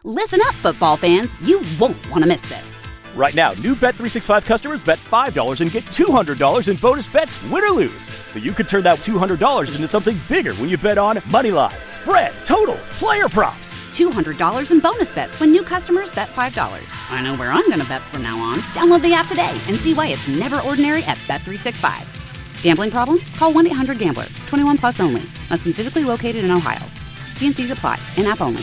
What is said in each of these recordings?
Listen up, football fans. You won't want to miss this. Right now, new Bet365 customers bet $5 and get $200 in bonus bets, win or lose. So you could turn that $200 into something bigger when you bet on money line, spread, totals, player props. $200 in bonus bets when new customers bet $5. I know where I'm going to bet from now on. Download the app today and see why it's never ordinary at Bet365. Gambling problem? Call 1-800-GAMBLER. 21 plus only. Must be physically located in Ohio. T&Cs apply. In-app only.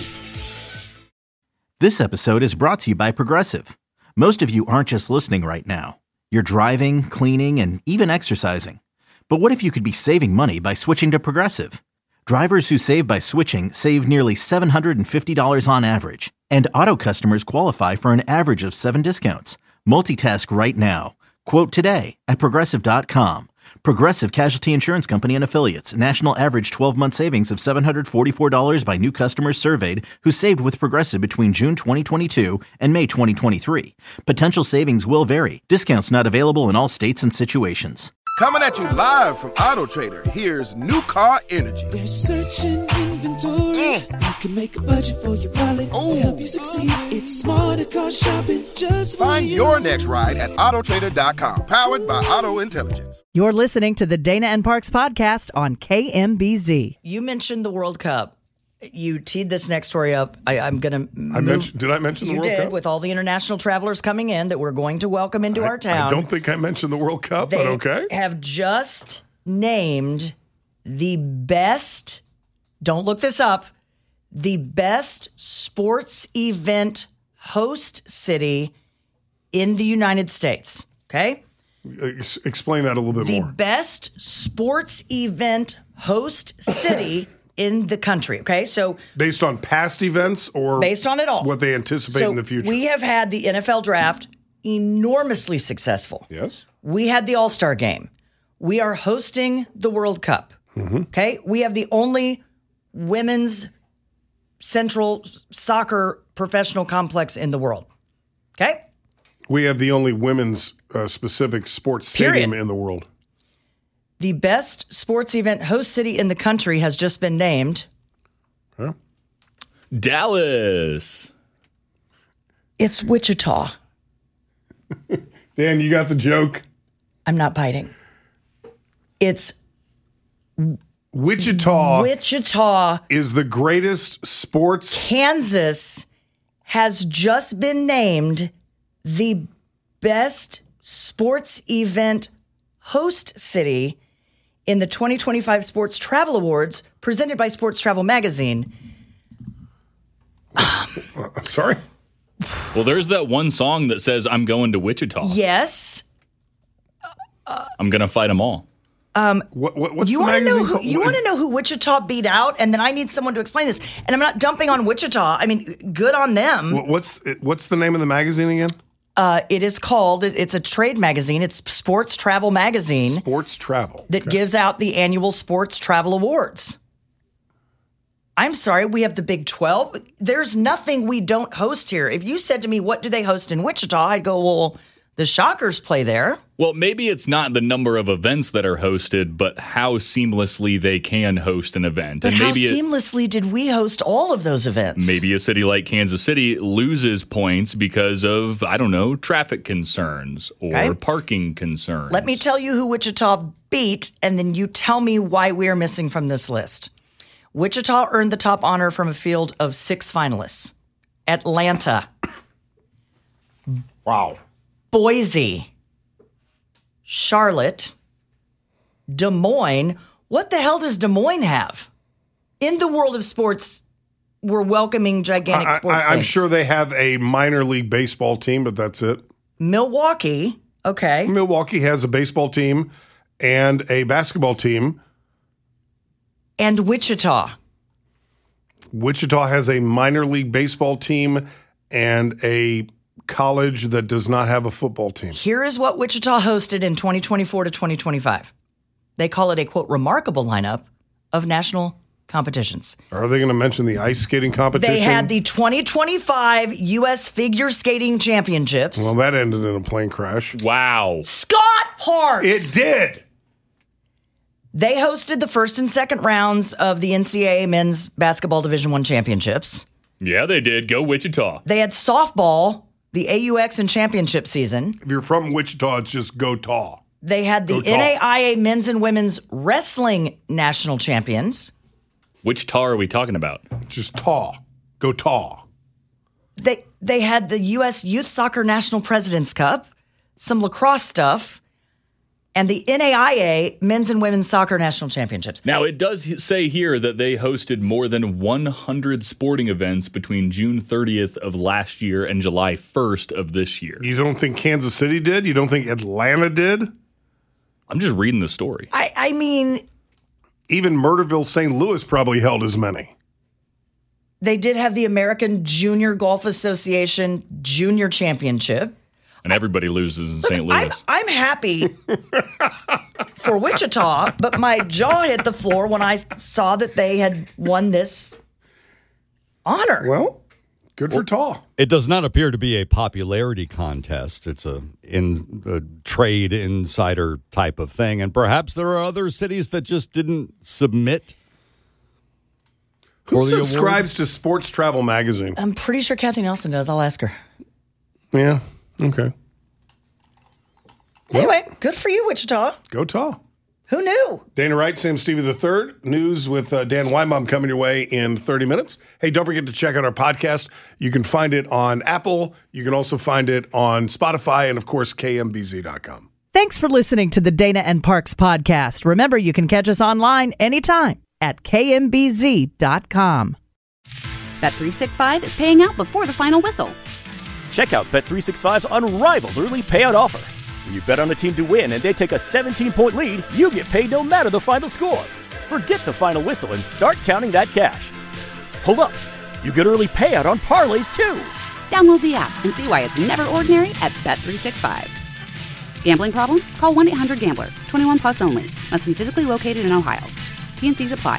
This episode is brought to you by Progressive. Most of you aren't just listening right now. You're driving, cleaning, and even exercising. But what if you could be saving money by switching to Progressive? Drivers who save by switching save nearly $750 on average. And auto customers qualify for an average of 7 discounts. Multitask right now. Quote today at Progressive.com. Progressive Casualty Insurance Company and Affiliates. National average 12-month savings of $744 by new customers surveyed who saved with Progressive between June 2022 and May 2023. Potential savings will vary. Discounts not available in all states and situations. Coming at you live from Auto Trader, here's New Car Energy. They're searching inventory. You can make a budget for your wallet to help you succeed. It's smarter car shopping just for Find you. your next ride at autotrader.com. Powered by Auto Intelligence. You're listening to the Dana and Parks podcast on KMBZ. You mentioned the World Cup. You teed this next story up. I'm going to Did I mention the World Cup? You did, with all the international travelers coming in that we're going to welcome into our town. I don't think I mentioned the World Cup, but okay. They have just named the best, don't look this up, the best sports event host city in the United States. Okay? Explain that a little bit more. The best sports event host city in the country, okay? So based on past events or based on it all. What they anticipate in the future? We have had the NFL draft enormously successful. Yes. We had the All-Star game. We are hosting the World Cup. Mm-hmm. Okay? We have the only women's central soccer professional complex in the world. Okay? We have the only women's specific sports stadium in the world. The best sports event host city in the country has just been named. Huh? Dallas. It's Wichita. Dan, you got the joke? I'm not biting. It's Wichita. Wichita is the greatest sports. Kansas has just been named the best sports event host city in the 2025 Sports Travel Awards presented by Sports Travel Magazine. I'm sorry? Well, there's that one song that says, I'm going to Wichita. Yes. I'm going to fight them all. What's you the want to magazine? know you want to know who Wichita beat out, and then I need someone to explain this. And I'm not dumping on Wichita. I mean, good on them. What's the name of the magazine again? It is called. It's a trade magazine. It's Sports Travel Magazine. Sports Travel that gives out the annual Sports Travel Awards. I'm sorry, we have the Big 12. There's nothing we don't host here. If you said to me, what do they host in Wichita? I'd go, well, the Shockers play there. Well, maybe it's not the number of events that are hosted, but how seamlessly they can host an event. But and how maybe seamlessly did we host all of those events? Maybe a city like Kansas City loses points because of, I don't know, traffic concerns or parking concerns. Let me tell you who Wichita beat, and then you tell me why we're missing from this list. Wichita earned the top honor from a field of 6 finalists. Atlanta. Wow. Boise. Charlotte. Des Moines. What the hell does Des Moines have? In the world of sports, we're welcoming gigantic sports I'm things. sure they have a minor league baseball team, but that's it. Milwaukee. Okay. Milwaukee has a baseball team and a basketball team. And Wichita. Wichita has a minor league baseball team and a college that does not have a football team. Here is what Wichita hosted in 2024 to 2025. They call it a, quote, remarkable lineup of national competitions. Are they going to mention the ice skating competition? They had the 2025 U.S. Figure Skating Championships. Well, that ended in a plane crash. Wow. Scott Parks! It did! They hosted the first and second rounds of the NCAA Men's Basketball Division I Championships. Yeah, they did. Go Wichita. They had softball, the AUX and championship season. If you're from Wichita, it's just go Taw. They had the NAIA men's and women's wrestling national champions. Which Taw are we talking about? Just Taw. Go Taw. They had the U.S. Youth Soccer National President's Cup, some lacrosse stuff, and the NAIA men's and women's soccer national championships. Now, it does say here that they hosted more than 100 sporting events between June 30th of last year and July 1st of this year. You don't think Kansas City did? You don't think Atlanta did? I'm just reading the story. I mean... Even Murderville, St. Louis probably held as many. They did have the American Junior Golf Association Junior Championship. And everybody loses in St. Louis. I'm happy for Wichita, but my jaw hit the floor when I saw that they had won this honor. Well, good for Taw. It does not appear to be a popularity contest. It's a trade insider type of thing. And perhaps there are other cities that just didn't submit. Who subscribes to Sports Travel Magazine? I'm pretty sure Kathy Nelson does. I'll ask her. Yeah. Okay. Anyway, good for you, Wichita. Go Taw. Who knew? Dana Wright, Sam Stevie III. News with Dan Weinbaum coming your way in 30 minutes. Hey, don't forget to check out our podcast. You can find it on Apple. You can also find it on Spotify and, of course, KMBZ.com. Thanks for listening to the Dana and Parks podcast. Remember, you can catch us online anytime at KMBZ.com. Bet365 is paying out before the final whistle. Check out Bet365's unrivaled early payout offer. When you bet on a team to win and they take a 17-point lead, you get paid no matter the final score. Forget the final whistle and start counting that cash. Hold up. You get early payout on parlays, too. Download the app and see why it's never ordinary at Bet365. Gambling problem? Call 1-800-GAMBLER. 21 plus only. Must be physically located in Ohio. T&Cs apply.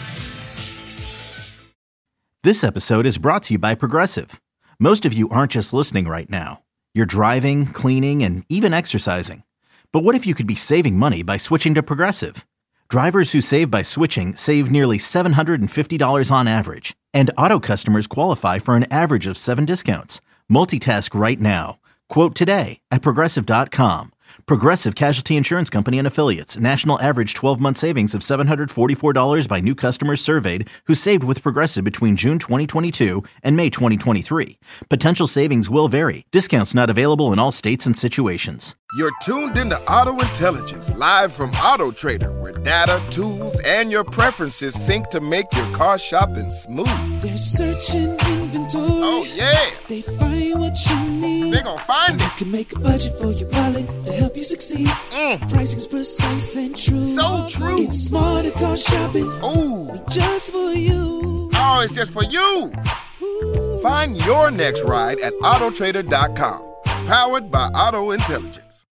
This episode is brought to you by Progressive. Most of you aren't just listening right now. You're driving, cleaning, and even exercising. But what if you could be saving money by switching to Progressive? Drivers who save by switching save nearly $750 on average. And auto customers qualify for an average of 7 discounts. Multitask right now. Quote today at Progressive.com. Progressive Casualty Insurance Company and Affiliates. National average 12-month savings of $744 by new customers surveyed who saved with Progressive between June 2022 and May 2023. Potential savings will vary. Discounts not available in all states and situations. You're tuned into Auto Intelligence, live from Auto Trader, where data, tools, and your preferences sync to make your car shopping smooth. They're searching inventory. Oh, yeah. They find what you need. They're gonna find it. You can make a budget for your wallet to help you succeed. Pricing's precise and true. So true. It's smarter car shopping. Ooh. Just for you. Oh, it's just for you. Ooh. Find your next ride at autotrader.com. Powered by Auto Intelligence.